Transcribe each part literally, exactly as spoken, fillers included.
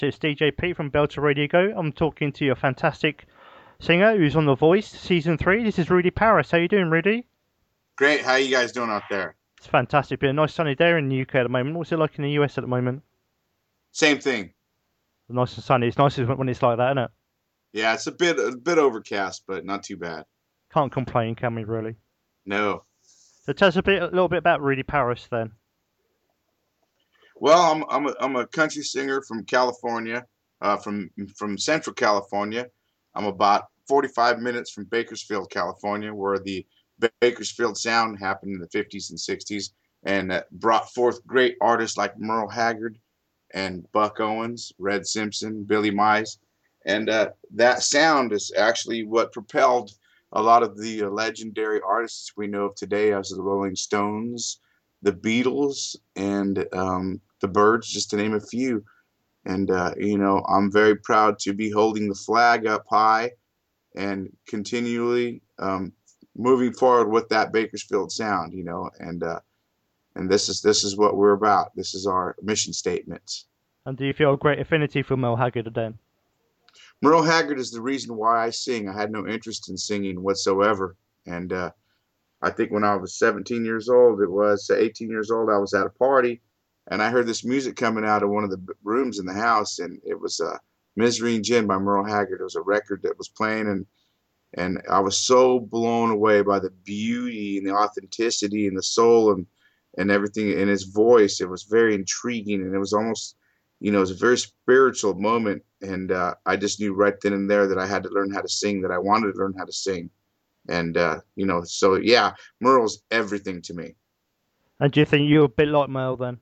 It's D J Pete from Belter Radio Go. I'm talking to your fantastic singer who's on The Voice season three. This is Rudy Paris. How you doing, Rudy? Great. How you guys doing out there? It's fantastic. Been a nice sunny day in the U K at the moment. What's it like in the U S at the moment? Same thing. Nice and sunny. It's nice when it's like that, isn't it? Yeah, it's a bit a bit overcast, but not too bad. Can't complain, can we really? No. So tell us a bit, a little bit about Rudy Paris then. Well, I'm I'm a, I'm a country singer from California, uh, from from Central California. I'm about forty-five minutes from Bakersfield, California, where the Bakersfield Sound happened in the fifties and sixties, and uh, brought forth great artists like Merle Haggard and Buck Owens, Red Simpson, Billy Mize, and uh, that sound is actually what propelled a lot of the uh, legendary artists we know of today, as the Rolling Stones, the Beatles, and um, the Byrds, just to name a few. And uh, you know, I'm very proud to be holding the flag up high and continually um, moving forward with that Bakersfield sound. You know, and uh, and this is this is what we're about. This is our mission statement. And do you feel a great affinity for Mel Haggard then? Merle Haggard is the reason why I sing. I had no interest in singing whatsoever, and uh, I think when I was seventeen years old, it was eighteen years old, I was at a party and I heard this music coming out of one of the rooms in the house, and it was uh, Misery and Gin by Merle Haggard. It was a record that was playing, and and I was so blown away by the beauty and the authenticity and the soul and and everything in his voice. It was very intriguing, and it was almost, you know, it was a very spiritual moment. And uh, I just knew right then and there that I had to learn how to sing, that I wanted to learn how to sing. And uh, you know, so yeah, Merle's everything to me. And do you think you're a bit like Mel then?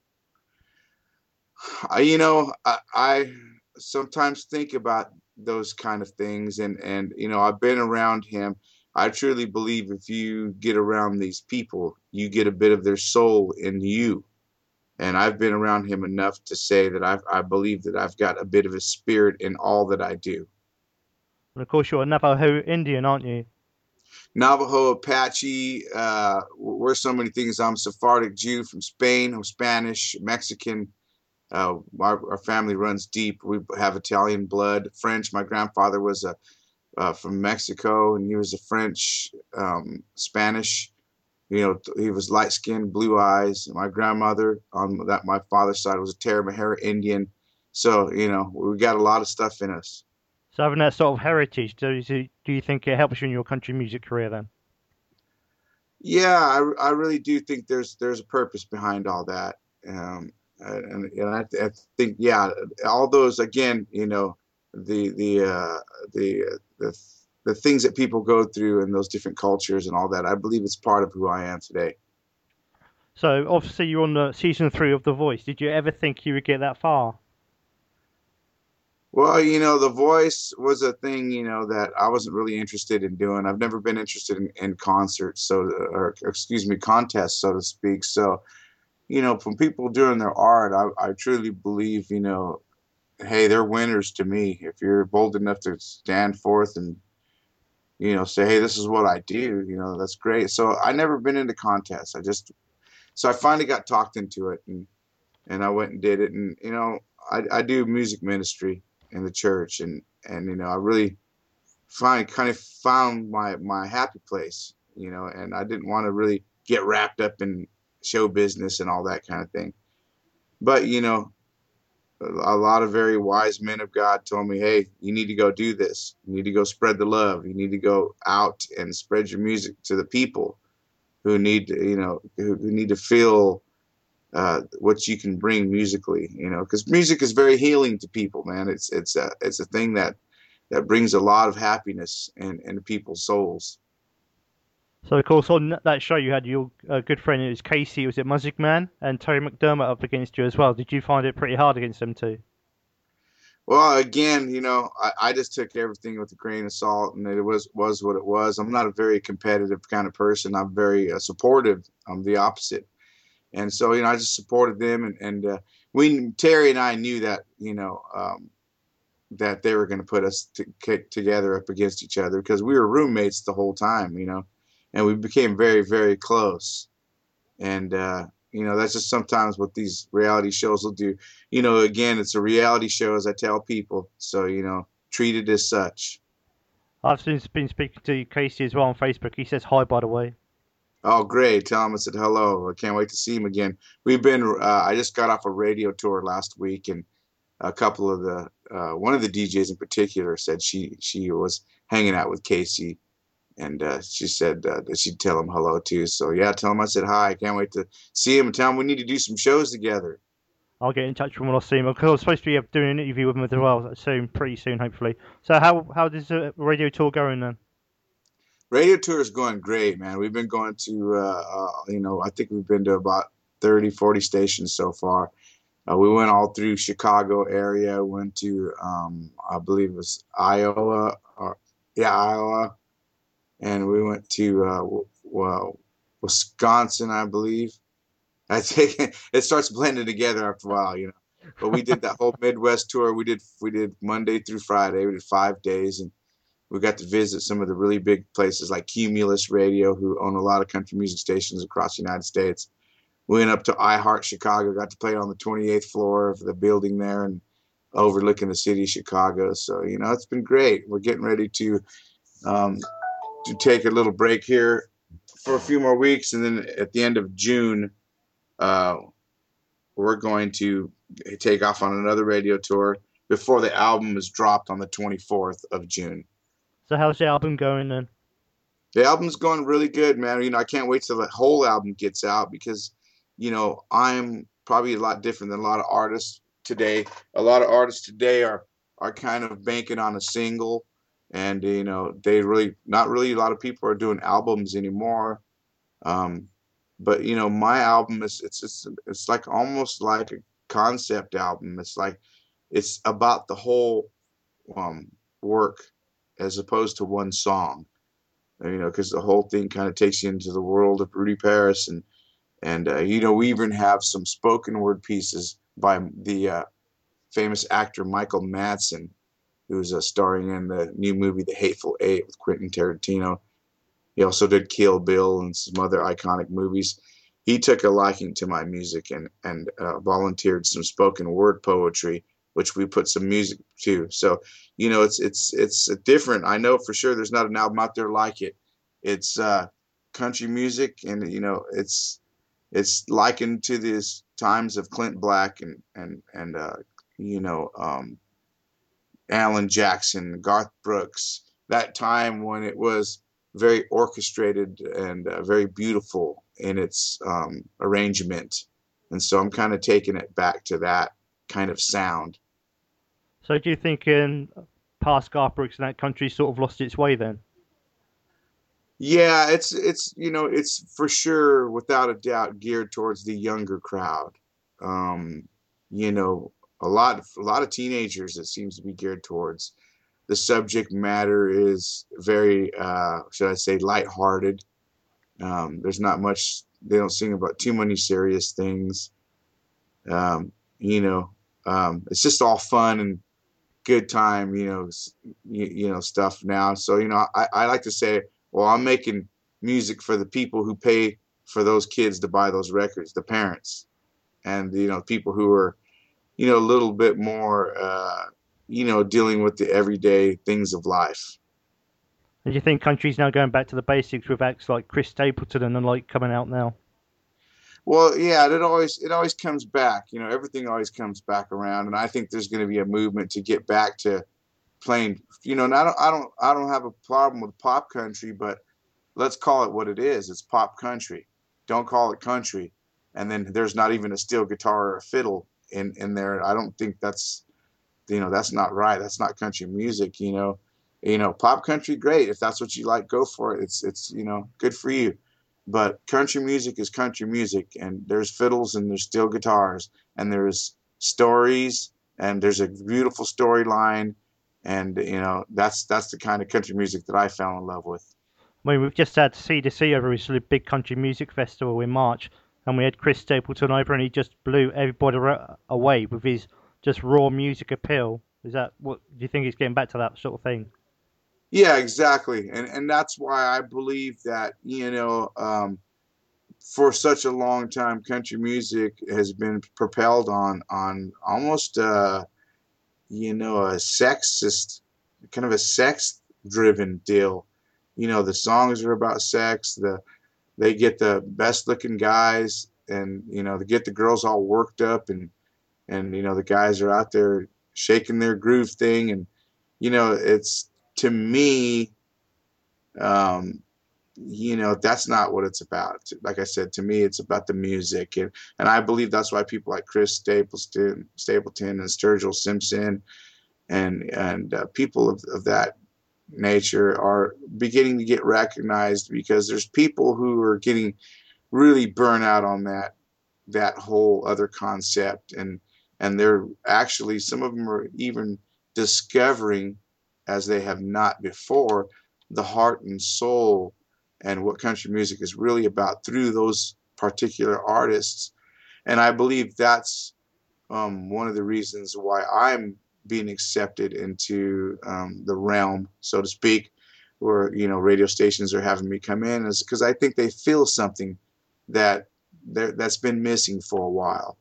I, you know, I, I sometimes think about those kind of things, and and you know, I've been around him. I truly believe if you get around these people, you get a bit of their soul in you. And I've been around him enough to say that I've, I believe that I've got a bit of a spirit in all that I do. And of course you're a Navajo Indian, aren't you? Navajo, Apache, uh, we're so many things. I'm Sephardic Jew from Spain. I'm Spanish, Mexican. Uh, our, our family runs deep. We have Italian blood, French. My grandfather was a, uh, from Mexico, and he was a French, um, Spanish. You know, he was light skinned, blue eyes. My grandmother on that my father's side was a Tarahumara Indian. So, you know, we got a lot of stuff in us. So having that sort of heritage, do you, do you think it helps you in your country music career then? Yeah, I, I really do think there's there's a purpose behind all that. Um, and and I, I think, yeah, all those, again, you know, the the uh, the uh, the the things that people go through in those different cultures and all that. I believe it's part of who I am today. So obviously you're on the season three of The Voice. Did you ever think you would get that far? Well, you know, The Voice was a thing, you know, that I wasn't really interested in doing. I've never been interested in, in concerts, so, or excuse me, contests, so to speak. So, you know, from people doing their art, I, I truly believe, you know, hey, they're winners to me. If you're bold enough to stand forth and, you know, say, hey, this is what I do, you know, that's great. So I never been into contests. I just, so I finally got talked into it, and, and I went and did it. And, you know, I, I do music ministry in the church, and, and, you know, I really find kind of found my, my happy place, you know, and I didn't want to really get wrapped up in show business and all that kind of thing. But, you know, a lot of very wise men of God told me, hey, you need to go do this. You need to go spread the love. You need to go out and spread your music to the people who need to, you know, who, who need to feel uh, what you can bring musically, you know, because music is very healing to people, man. It's it's a it's a thing that that brings a lot of happiness in, in people's souls. So of course on that show you had your uh, good friend, it was Casey, was it Music Man, and Terry McDermott up against you as well. Did you find it pretty hard against them two? Well, again, you know, I, I just took everything with a grain of salt, and it was was what it was. I'm not a very competitive kind of person. I'm very uh, supportive. I'm the opposite, and so, you know, I just supported them, and and uh, we Terry and I knew that, you know, um, that they were going to put us to, together up against each other, because we were roommates the whole time, you know, and we became very very close. And uh, You know, that's just sometimes what these reality shows will do. You know, again, it's a reality show, as I tell people. So, you know, treat it as such. I've since been speaking to Casey as well on Facebook. He says hi, by the way. Oh, great. Tell him I said hello. I can't wait to see him again. We've been, uh, I just got off a radio tour last week, and a couple of the, uh, one of the D Js in particular said she, she was hanging out with Casey, and uh, she said uh, that she'd tell him hello too. So yeah, tell him I said hi. I can't wait to see him and tell him we need to do some shows together. I'll get in touch with him when I see him because I was supposed to be doing an interview with him as well soon, pretty soon, hopefully. So how how does the radio tour going then? Radio tour is going great, man. We've been going to, uh, uh, you know, I think we've been to about thirty, forty stations so far. Uh, we went all through Chicago area, went to, um, I believe it was Iowa, or yeah, Iowa, and we went to, uh, well, Wisconsin, I believe. I think it starts blending together after a while, you know. But we did that whole Midwest tour. We did we did Monday through Friday. We did five days, and we got to visit some of the really big places like Cumulus Radio, who own a lot of country music stations across the United States. We went up to iHeart Chicago, got to play on the twenty-eighth floor of the building there and overlooking the city of Chicago. So, you know, it's been great. We're getting ready to um, to take a little break here for a few more weeks. And then at the end of June, uh, we're going to take off on another radio tour before the album is dropped on the twenty-fourth of June. So how's the album going then? The album's going really good, man. You know, I can't wait till the whole album gets out because, you know, I'm probably a lot different than a lot of artists today. A lot of artists today are are kind of banking on a single, and you know, they really not really a lot of people are doing albums anymore. Um, but you know, my album is it's it's it's like almost like a concept album. It's like it's about the whole um, work as opposed to one song, you know, because the whole thing kind of takes you into the world of Rudy Paris, and and uh, you know, we even have some spoken word pieces by the uh, famous actor Michael Madsen, who's uh, starring in the new movie The Hateful Eight with Quentin Tarantino. He also did Kill Bill and some other iconic movies. He took a liking to my music and and uh, volunteered some spoken word poetry, which we put some music to. So, you know, it's it's it's different. I know for sure there's not an album out there like it. It's uh, country music, and you know, it's it's likened to these times of Clint Black and and and uh, you know, um, Alan Jackson, Garth Brooks. That time when it was very orchestrated and uh, very beautiful in its um, arrangement. And so I'm kind of taking it back to that kind of sound. So do you think in past Garth Brooks and that country sort of lost its way then? Yeah, it's it's you know it's for sure without a doubt geared towards the younger crowd. Um, you know, a lot a lot of teenagers it seems to be geared towards. The subject matter is very uh, should I say lighthearted. Um, there's not much. They don't sing about too many serious things. Um, you know, um, it's just all fun and good time. You know, you, you know stuff now. So you know, I, I like to say, well, I'm making music for the people who pay for those kids to buy those records, the parents, and you know, people who are, you know, a little bit more, uh, you know, dealing with the everyday things of life. And do you think country's now going back to the basics with acts like Chris Stapleton and the like coming out now? Well, yeah, it always it always comes back. You know, everything always comes back around, and I think there's going to be a movement to get back to playing. You know, and I don't I don't I don't have a problem with pop country, but let's call it what it is. It's pop country. Don't call it country. And then there's not even a steel guitar or a fiddle in in there. I don't think that's you know that's not right. That's not country music. You know, you know, pop country, great. If that's what you like, go for it. It's it's you know good for you. But country music is country music, and there's fiddles and there's steel guitars and there's stories and there's a beautiful storyline, and you know that's that's the kind of country music that I fell in love with. I mean, we've just had C to C over his big country music festival in March, and we had Chris Stapleton over, and he just blew everybody away with his just raw music appeal. Is that what do you think he's getting back to that sort of thing? Yeah, exactly, and and that's why I believe that you know um, for such a long time, country music has been propelled on on almost uh, you know a sexist kind of a sex driven deal. You know, the songs are about sex. The they get the best looking guys, and you know they get the girls all worked up, and and you know the guys are out there shaking their groove thing, and you know it's to me. Um, you know that's not what it's about. Like I said, to me it's about the music, and and I believe that's why people like Chris Stapleton Stapleton and Sturgill Simpson and and uh, people of, of that nature are beginning to get recognized, because there's people who are getting really burnt out on that that whole other concept, and and they're actually, some of them are even discovering, as they have not before, the heart and soul and what country music is really about through those particular artists. And I believe that's um, one of the reasons why I'm being accepted into um, the realm, so to speak, where you know radio stations are having me come in, is because I think they feel something that that's been missing for a while.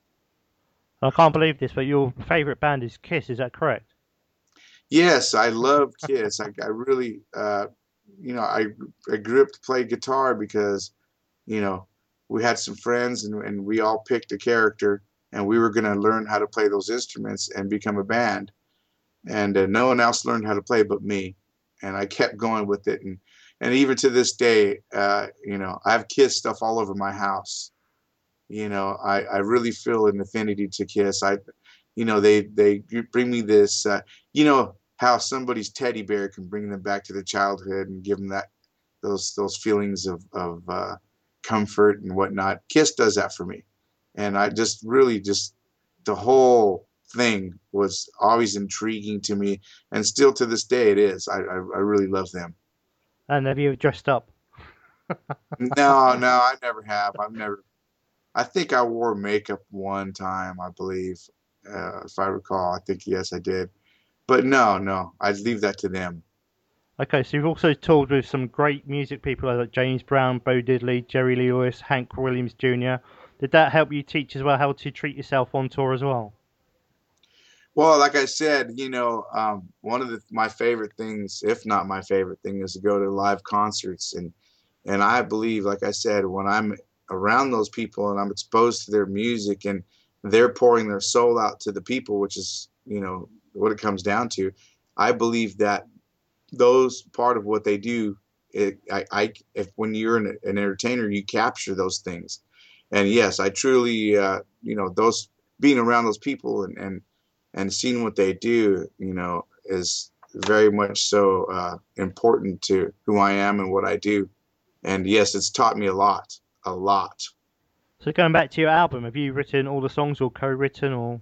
I can't believe this, but your favourite band is Kiss. Is that correct? Yes, I love Kiss. I, I really, uh, you know, I I grew up to play guitar because, you know, we had some friends, and, and we all picked a character, and we were going to learn how to play those instruments and become a band. And uh, no one else learned how to play but me, and I kept going with it. And and even to this day, uh, you know, I have Kiss stuff all over my house. You know, I, I really feel an affinity to Kiss. I, you know, they they bring me this. Uh, you know how somebody's teddy bear can bring them back to their childhood and give them that those those feelings of of uh, comfort and whatnot. Kiss does that for me, and I just really just the whole thing was always intriguing to me, and still to this day it is. I I, I really love them. And have you dressed up? No, no, I never have. I've never. I think I wore makeup one time, I believe, uh, if I recall. I think yes, I did. But no, no, I'd leave that to them. Okay, so you've also toured with some great music people like James Brown, Bo Diddley, Jerry Lee Lewis, Hank Williams Junior Did that help you teach as well how to treat yourself on tour as well? Well, like I said, you know, um, one of the, my favorite things, if not my favorite thing, is to go to live concerts, and and I believe, like I said, when I'm around those people and I'm exposed to their music and they're pouring their soul out to the people, which is you know what it comes down to. I believe that those part of what they do, it, I, I if when you're an, an entertainer, you capture those things. And yes, I truly uh, you know those being around those people and and and seeing what they do, you know is very much so uh, important to who I am and what I do. And yes, it's taught me a lot, a lot. So going back to your album, have you written all the songs or co-written or?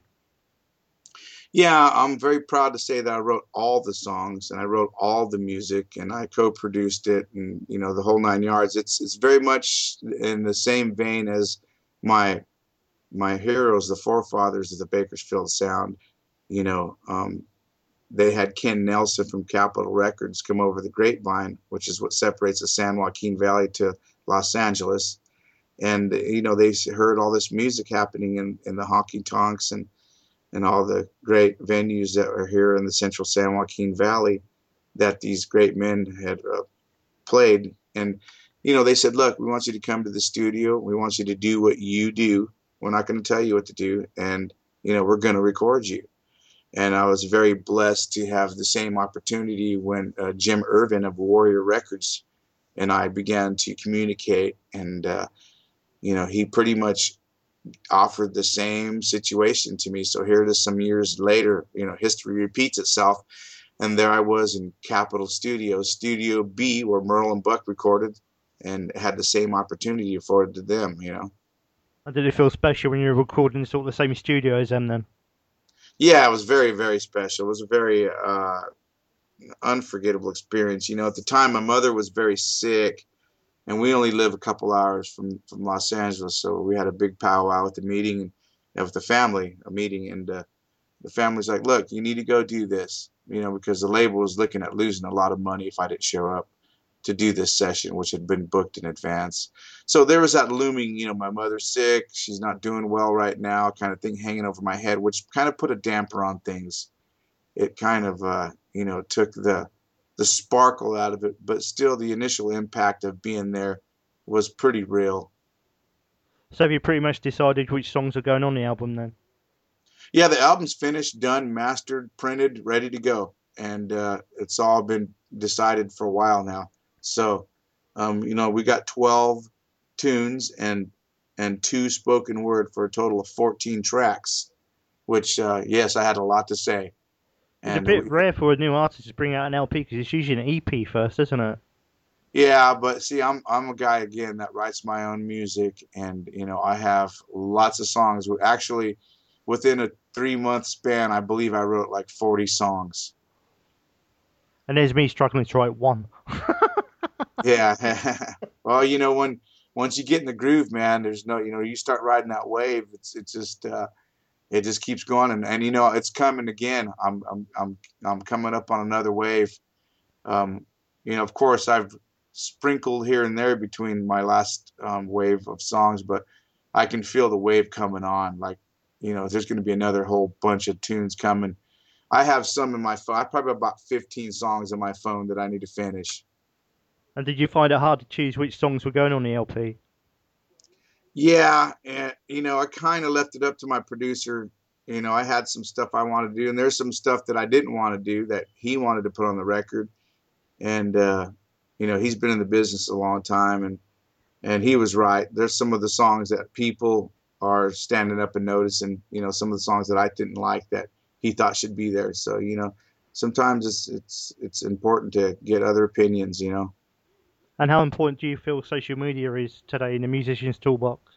Yeah, I'm very proud to say that I wrote all the songs and I wrote all the music and I co-produced it, and you know the whole nine yards. It's it's very much in the same vein as my my heroes, the forefathers of the Bakersfield Sound. You know, um, they had Ken Nelson from Capitol Records come over the Grapevine, which is what separates the San Joaquin Valley to Los Angeles. And you know they heard all this music happening in in the honky tonks and and all the great venues that are here in the central San Joaquin Valley that these great men had uh, played. And, you know, they said, look, we want you to come to the studio. We want you to do what you do. We're not going to tell you what to do. And, you know, we're going to record you. And I was very blessed to have the same opportunity when uh, Jim Irvin of Warrior Records and I began to communicate. And, uh, you know, he pretty much offered the same situation to me. So here it is some years later, you know, history repeats itself. And there I was in Capitol Studios, Studio B, where Merle and Buck recorded, and had the same opportunity afforded to them, you know. Did it feel special when you were recording in sort of the same studio as them then? Yeah, it was very, very special. It was a very uh, unforgettable experience. You know, at the time, my mother was very sick, and we only live a couple hours from, from Los Angeles. So we had a big powwow at the meeting, and and with the family, a meeting, and uh, the family's like, look, you need to go do this, you know, because the label was looking at losing a lot of money if I didn't show up. to do this session, which had been booked in advance. So there was that looming, you know, my mother's sick, she's not doing well right now, kind of thing hanging over my head, which kind of put a damper on things. It kind of, uh, you know, took the the sparkle out of it, but still the initial impact of being there was pretty real. So have you pretty much decided which songs are going on the album then? Yeah, the album's finished, done, mastered, printed, ready to go, and uh, it's all been decided for a while now. So, um, you know, we got twelve tunes and and two spoken word for a total of fourteen tracks. Which, uh, yes, I had a lot to say, It's a and bit we, rare for a new artist to bring out an L P because it's usually an E P first, isn't it? yeah, but see, I'm I'm a guy again that writes my own music, and you know, I have lots of songs. Actually, within a three month span, I believe I wrote like forty songs. And there's me struggling to write one. Yeah. Well, you know, when once you get in the groove, man, there's no, you know, you start riding that wave. It's it's just uh, it just keeps going, and and you know, it's coming again. I'm I'm I'm I'm coming up on another wave. Um, you know, of course, I've sprinkled here and there between my last um, wave of songs, but I can feel the wave coming on. Like, you know, there's going to be another whole bunch of tunes coming. I have some in my phone. I probably have about fifteen songs in my phone that I need to finish. And did you find it hard to choose which songs were going on the L P? Yeah, and you know, I kind of left it up to my producer. You know, I had some stuff I wanted to do, and there's some stuff that I didn't want to do that he wanted to put on the record. And uh, you know, he's been in the business a long time, and and he was right. There's some of the songs that people are standing up and noticing. You know, some of the songs that I didn't like that he thought should be there. So you know, sometimes it's it's it's important to get other opinions. You know. And how important do you feel social media is today in the musician's toolbox?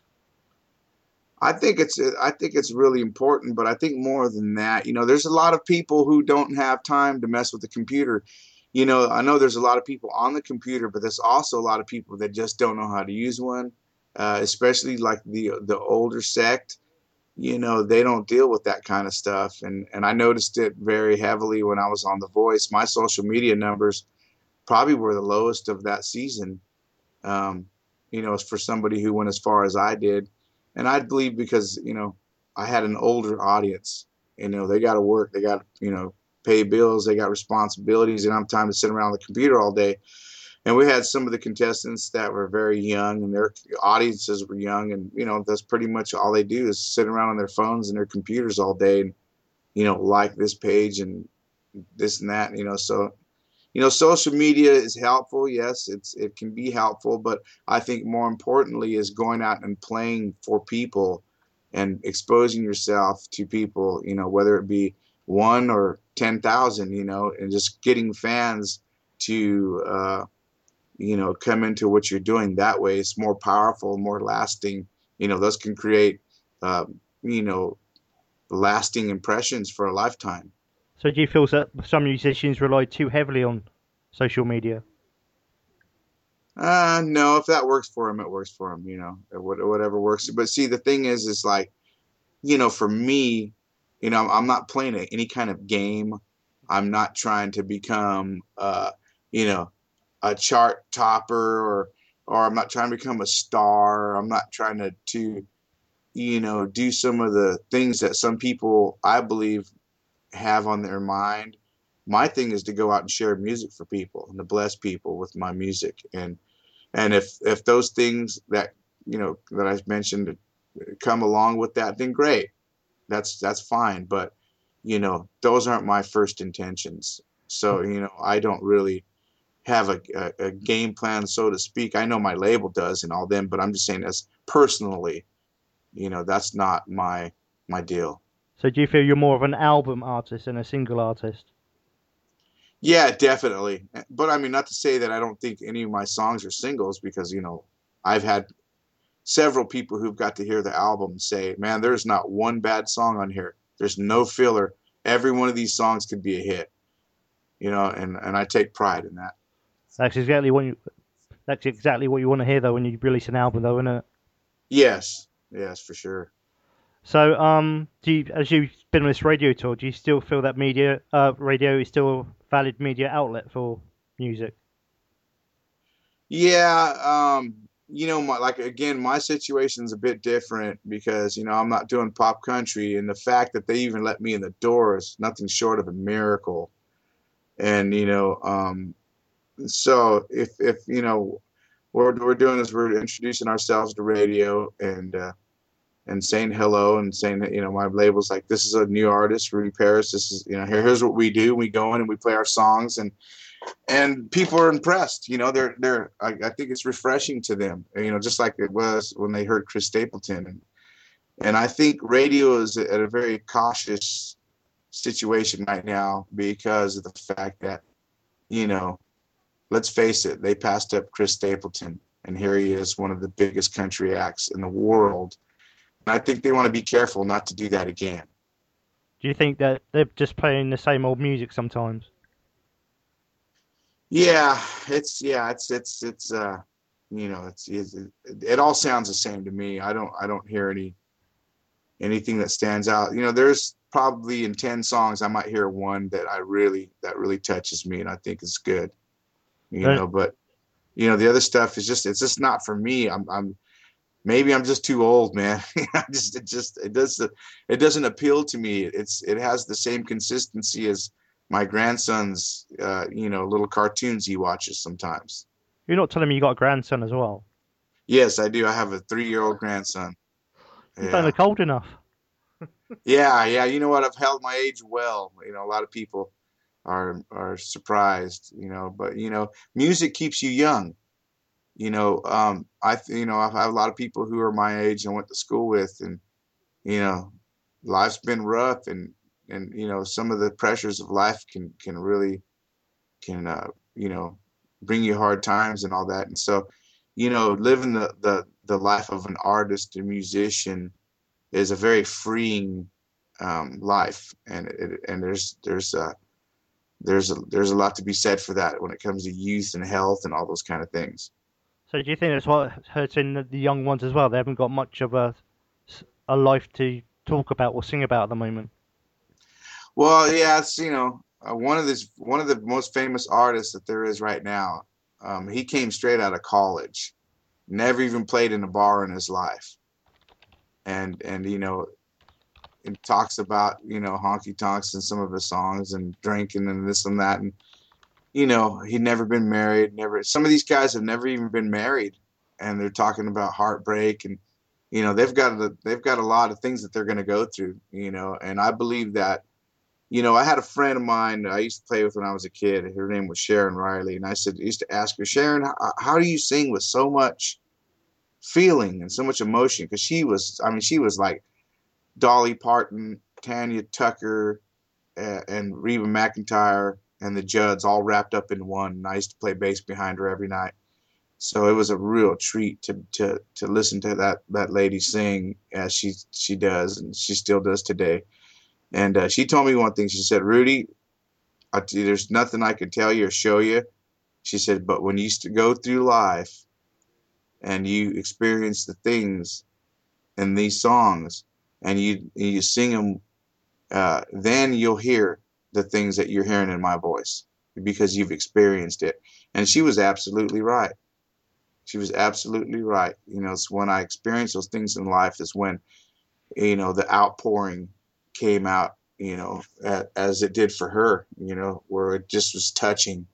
I think it's I think it's really important, but I think more than that, you know, there's a lot of people who don't have time to mess with the computer. You know, I know there's a lot of people on the computer, but there's also a lot of people that just don't know how to use one, uh, especially like the the older sect. You know, they don't deal with that kind of stuff, and and I noticed it very heavily when I was on The Voice. My social media numbers probably were the lowest of that season. Um, you know, for somebody who went as far as I did. And I believe because, you know, I had an older audience, you know, they got to work, they got to, you know, pay bills, they got responsibilities, and I'm time to sit around the computer all day. And we had some of the contestants that were very young and their audiences were young. And, you know, that's pretty much all they do is sit around on their phones and their computers all day and, you know, like this page and this and that, you know, so you know, social media is helpful. Yes, it's it can be helpful, but I think more importantly is going out and playing for people and exposing yourself to people, you know, whether it be one or ten thousand, you know, and just getting fans to, uh, you know, come into what you're doing that way. It's more powerful, more lasting. You know, those can create, uh, you know, lasting impressions for a lifetime. So do you feel that some musicians rely too heavily on social media? Uh, no, if that works for him, it works for him, you know, whatever works. But see, the thing is, is like, you know, for me, you know, I'm not playing a, any kind of game. I'm not trying to become, uh, you know, a chart topper or, or I'm not trying to become a star. I'm not trying to, to, you know, do some of the things that some people I believe have on their mind. My thing is to go out and share music for people and to bless people with my music. And, and if if those things that you know that I mentioned come along with that, then great. That's that's fine. But you know, those aren't my first intentions. So you know, I don't really have a, a, a game plan, so to speak. I know my label does and all them, but I'm just saying as personally, you know, that's not my my deal. So do you feel you're more of an album artist than a single artist? Yeah, definitely. But I mean, not to say that I don't think any of my songs are singles because you know, I've had several people who've got to hear the album say, "Man, there's not one bad song on here. There's no filler. Every one of these songs could be a hit." You know, and and I take pride in that. That's exactly what you. That's exactly what you want to hear though when you release an album, though, isn't it? Yes, yes, for sure. So, um, do you, as you've been on this radio tour, do you still feel that media, uh, radio is still a valid media outlet for music? Yeah, um, you know, my, like again, my situation's a bit different because you know I'm not doing pop country, and the fact that they even let me in the door is nothing short of a miracle. And you know, um, so if if you know, what we're doing is we're introducing ourselves to radio and uh, and saying hello and saying that you know my label's like this is a new artist, Rudy Paris. This is you know here, here's what we do. We go in and we play our songs and and people are impressed. You know, they're they're. I, I think it's refreshing to them. You know, just like it was when they heard Chris Stapleton, and and I think radio is at a very cautious situation right now because of the fact that you know, let's face it, they passed up Chris Stapleton, and here he is, one of the biggest country acts in the world. And I think they want to be careful not to do that again. Do you think that they're just playing the same old music sometimes? Yeah, it's yeah, it's it's it's uh, you know, it's, it's it, it all sounds the same to me. I don't I don't hear any anything that stands out. You know, there's probably in ten songs I might hear one that I really that really touches me and I think is good. You Don't know, but you know the other stuff is just it's just not for me. I'm I'm maybe I'm just too old, man. I just it just it does it doesn't appeal to me. It's it has the same consistency as my grandson's uh, you know little cartoons he watches sometimes. you're not telling me you got a grandson as well? Yes, I do. I have a three year old grandson. You don't Yeah. look old enough. Yeah, yeah. You know what? I've held my age well. You know, a lot of people are are surprised, you know, but you know, music keeps you young. You know, um, I you know, I have a lot of people who are my age and went to school with, and you know, life's been rough, and and you know, some of the pressures of life can can really can uh, you know bring you hard times and all that. And so, you know, living the the the life of an artist and musician is a very freeing um, life, and it, and there's there's uh, there's a, there's a lot to be said for that when it comes to youth and health and all those kind of things. So do you think that's what hurting the the young ones as well? They haven't got much of a a life to talk about or sing about at the moment. Well, yeah, it's you know uh, one of this one of the most famous artists that there is right now. Um, he came straight out of college, never even played in a bar in his life, and and you know it talks about you know honky tonks in some of his songs and drinking and this and that, and you know he'd never been married, never. Some of these guys have never even been married, and they're talking about heartbreak and you know they've got a, they've got a lot of things that they're going to go through, you know, and I believe that. You know, I had a friend of mine I used to play with when I was a kid. Her name was Sharon Riley, and I said, I used to ask her, Sharon, how, how do you sing with so much feeling and so much emotion? Because she was, I mean, she was like Dolly Parton, Tanya Tucker, uh, and Reba McEntire and the Judds all wrapped up in one. And I used to play bass behind her every night. So it was a real treat to to to listen to that that lady sing as she she does, and she still does today. And uh, she told me one thing. She said, "Rudy, I, there's nothing I can tell you or show you." She said, "But when you used to go through life and you experience the things in these songs, and you you sing them, uh, then you'll hear the things that you're hearing in my voice because you've experienced it." And she was absolutely right. She was absolutely right. You know, it's when I experienced those things in life is when you know the outpouring came out. You know, as it did for her. You know, where it just was touching.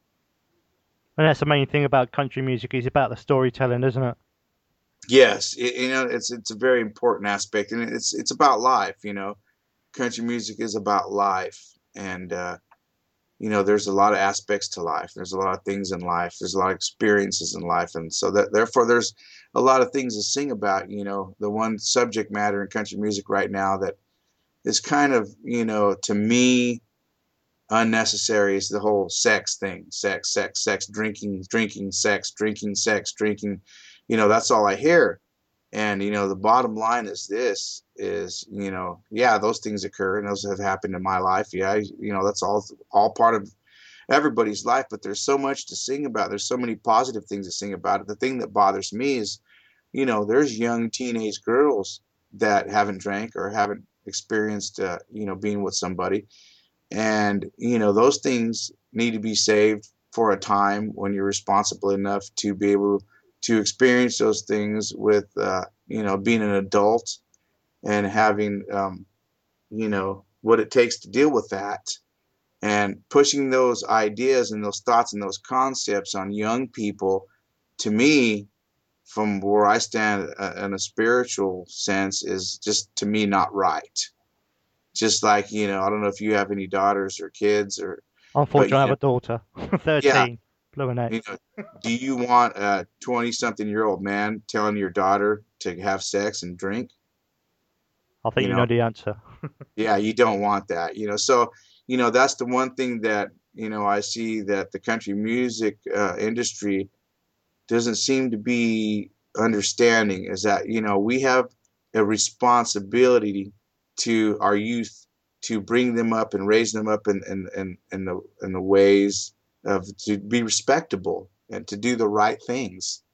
And that's the main thing about country music is about the storytelling, isn't it? Yes, it, you know, it's it's a very important aspect, and it's it's about life. You know, country music is about life, and uh, you know, there's a lot of aspects to life. There's a lot of things in life. There's a lot of experiences in life, and so that therefore there's a lot of things to sing about. You know, the one subject matter in country music right now that is kind of you know to me unnecessary is the whole sex thing. Sex, sex, sex, drinking, drinking, sex, drinking, sex, drinking. You know, that's all I hear. And you know, the bottom line is this: is you know, yeah, those things occur, and those have happened in my life. Yeah, you know, that's all all part of everybody's life. But there's so much to sing about. There's so many positive things to sing about. The thing that bothers me is, you know, there's young teenage girls that haven't drank or haven't experienced, uh, you know, being with somebody, and you know, those things need to be saved for a time when you're responsible enough to be able to experience those things with, uh, you know, being an adult and having, um, you know, what it takes to deal with that and pushing those ideas and those thoughts and those concepts on young people. To me, from where I stand uh, in a spiritual sense, is just to me not right. Just like, you know, I don't know if you have any daughters or kids or, but Unfortunately, you I have know, a daughter, yeah, thirteen, blue and you eight. know, do you want a twenty something year old man telling your daughter to have sex and drink? I think You you know, know the answer. yeah, you don't want that, you know. So, you know, that's the one thing that, you know, I see that the country music uh, industry doesn't seem to be understanding is that, you know, we have a responsibility to our youth to bring them up and raise them up in, in, in, in the in the ways of to be respectable and to do the right things.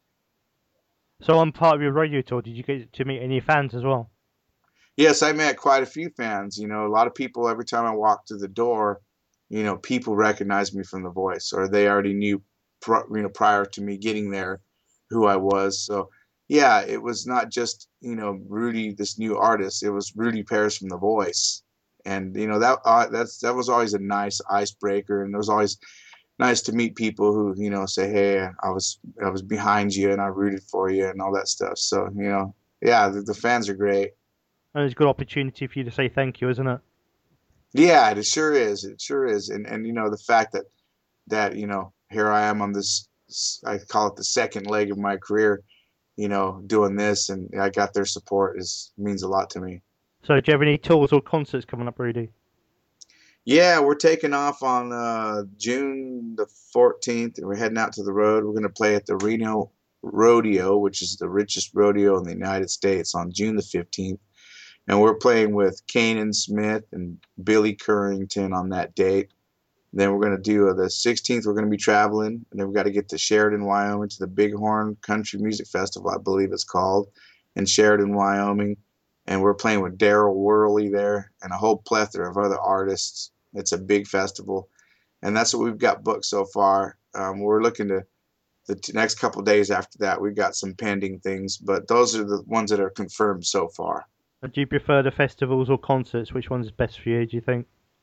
So on part of your radio tour, did you get to meet any fans as well? Yes, I met quite a few fans. You know, a lot of people every time I walked through the door, you know, people recognized me from the voice, or they already knew, you know, prior to me getting there, who I was. So, yeah, it was not just, you know, Rudy, this new artist. It was Rudy Paris from the Voice, and you know that uh, that's that was always a nice icebreaker, and it was always nice to meet people who, you know, say, hey, I was I was behind you and I rooted for you and all that stuff. So, you know, yeah, the, the fans are great. And it's a good opportunity for you to say thank you, isn't it? Yeah, it sure is. It sure is. And and you know the fact that that you know here I am on this, I call it the second leg of my career, you know, doing this, and I got their support is means a lot to me. So do you have any tours or concerts coming up, Rudy? Yeah, we're taking off on uh, June the fourteenth, and we're heading out to the road. We're going to play at the Reno Rodeo, which is the richest rodeo in the United States, on June the fifteenth. And we're playing with Kanan Smith and Billy Currington on that date. Then we're going to do uh, the sixteenth, we're going to be traveling. And then we've got to get to Sheridan, Wyoming, to the Bighorn Country Music Festival, I believe it's called, in Sheridan, Wyoming. And we're playing with Daryl Worley there and a whole plethora of other artists. It's a big festival. And that's what we've got booked so far. Um, we're looking to the t- next couple of days after that. We've got some pending things, but those are the ones that are confirmed so far. And do you prefer the festivals or concerts? Which one's best for you, do you think?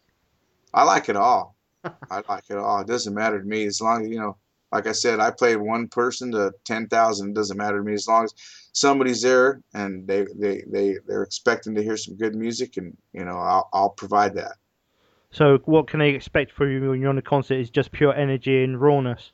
I like it all. I like it all. It doesn't matter to me as long as, you know, like I said, I play one person to ten thousand. It doesn't matter to me as long as somebody's there and they they they they're expecting to hear some good music, and you know I'll I'll provide that. So what can they expect from you when you're on a concert? Is just pure energy and rawness.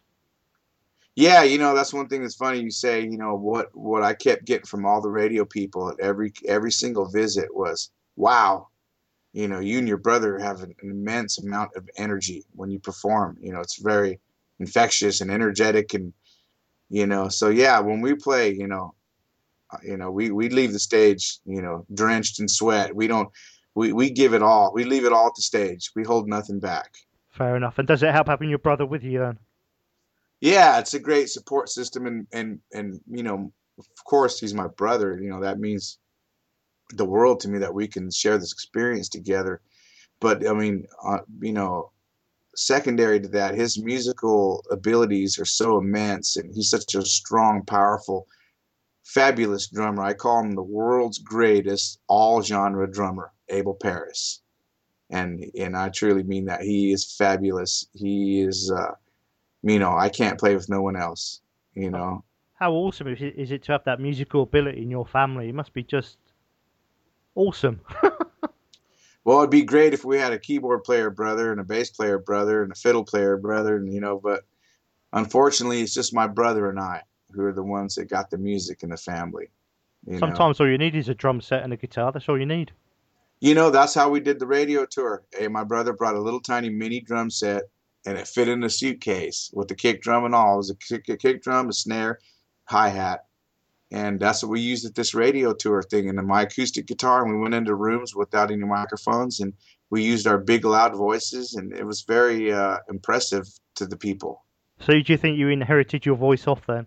Yeah, you know that's one thing that's funny. You say, you know, what what I kept getting from all the radio people at every every single visit was, wow, you know, you and your brother have an, an immense amount of energy when you perform. You know, it's very infectious and energetic, and you know, so yeah, when we play, you know, uh, you know, we we leave the stage, you know, drenched in sweat. We don't, we we give it all. We leave it all at the stage. We hold nothing back. Fair enough. And does it help having your brother with you then? Yeah, it's a great support system, and and and you know, of course, he's my brother. You know, that means the world to me that we can share this experience together. But I mean, uh, you know, secondary to that, his musical abilities are so immense, and he's such a strong, powerful, fabulous drummer. I call him the world's greatest all genre drummer, Abel Paris. And and I truly mean that. He is fabulous. He is uh, you know, I can't play with no one else, you How know. how awesome is it, is it to have that musical ability in your family? It must be just awesome. Well, it'd be great if we had a keyboard player brother and a bass player brother and a fiddle player brother, and you know, but unfortunately it's just my brother and I who are the ones that got the music in the family, you know. Sometimes all you need is a drum set and a guitar. That's all you need. You know, that's how we did the radio tour. Hey, my brother brought a little tiny mini drum set, and it fit in a suitcase with the kick drum and all. It was a kick, a kick drum, a snare, hi hat, and that's what we used at this radio tour thing. And then my acoustic guitar, and we went into rooms without any microphones, and we used our big loud voices, and it was very uh, impressive to the people. So do you think you inherited your voice off then?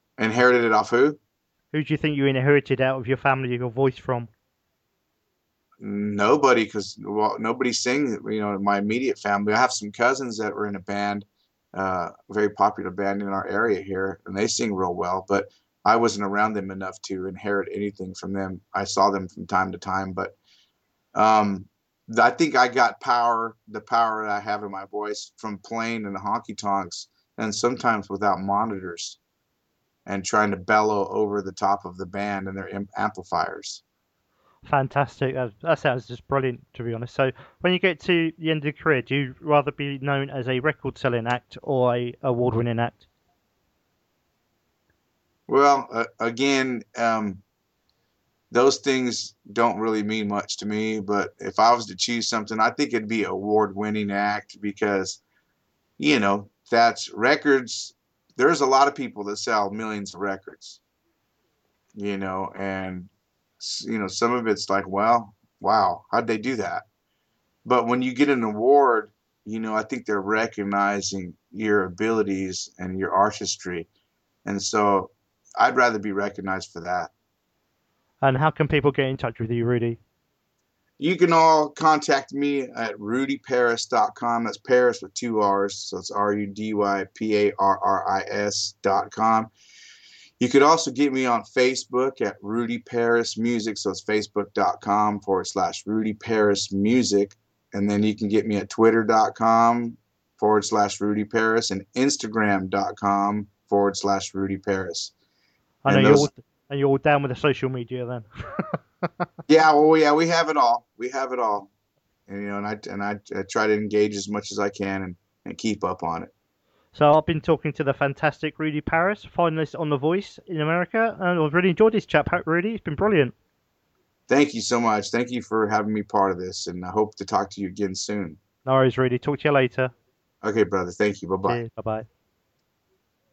Inherited it off who? Who do you think you inherited out of your family your voice from? Nobody, because well, nobody sings. You know, in my immediate family, I have some cousins that were in a band, uh, a very popular band in our area here, and they sing real well. But I wasn't around them enough to inherit anything from them. I saw them from time to time, but um, I think I got power, the power that I have in my voice from playing in the honky tonks, and sometimes without monitors and trying to bellow over the top of the band and their amplifiers. Fantastic. That, that sounds just brilliant, to be honest. So, when you get to the end of your career, do you rather be known as a record-selling act or a award-winning act? Well, uh, again, um, those things don't really mean much to me. But if I was to choose something, I think it'd be award-winning act because, you know, that's records. There's a lot of people that sell millions of records, you know, and you know, some of it's like, well, wow, how'd they do that? But when you get an award, you know, I think they're recognizing your abilities and your artistry. And so I'd rather be recognized for that. And how can people get in touch with you, Rudy? You can all contact me at rudy paris dot com. That's Paris with two R's. So it's R U D Y P A R R I S dot com. You could also get me on Facebook at Rudy Paris Music. So it's facebook.com forward slash Rudy Paris Music. And then you can get me at twitter.com forward slash Rudy Paris and instagram.com forward slash Rudy Paris. I know And you're all, those, and you're all down with the social media then. yeah, well, yeah, we have it all. We have it all. And, you know, and I, and I, I try to engage as much as I can and, and keep up on it. So I've been talking to the fantastic Rudy Paris, finalist on The Voice in America, and I've really enjoyed this chat, Rudy. It's been brilliant. Thank you so much. Thank you for having me part of this. And I hope to talk to you again soon. No worries, Rudy. Talk to you later. Okay, brother. Thank you. Bye bye. Cheers. Bye bye.